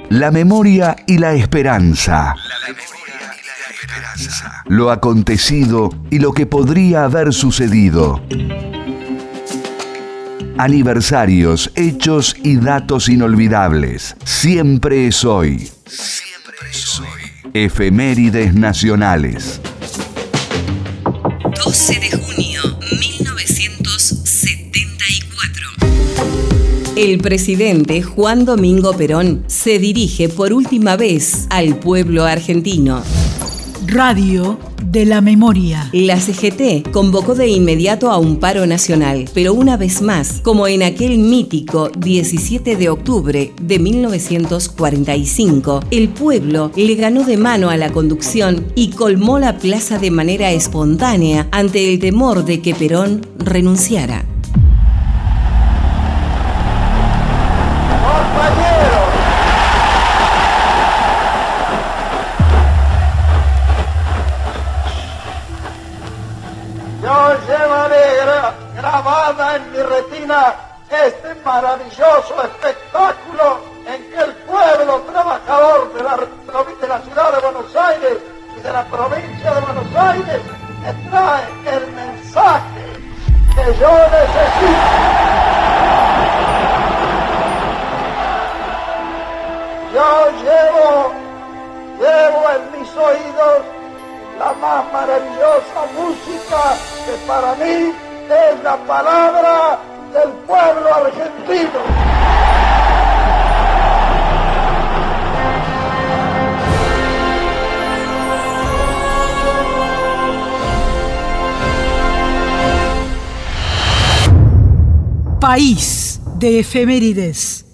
La memoria y la esperanza. Lo acontecido y lo que podría haber sucedido. Aniversarios, hechos y datos inolvidables. Siempre es hoy. Efemérides nacionales. 12 de junio 1974. El presidente Juan Domingo Perón se dirige por última vez al pueblo argentino. Radio de la Memoria. La CGT convocó de inmediato a un paro nacional, pero una vez más, como en aquel mítico 17 de octubre de 1945, el pueblo le ganó de mano a la conducción y colmó la plaza de manera espontánea ante el temor de que Perón renunciara. Grabada en mi retina este maravilloso espectáculo en que el pueblo trabajador de la ciudad de Buenos Aires y de la provincia de Buenos Aires me trae el mensaje que yo necesito. Yo llevo en mis oídos la más maravillosa música que para mí es la palabra del pueblo argentino. País de efemérides.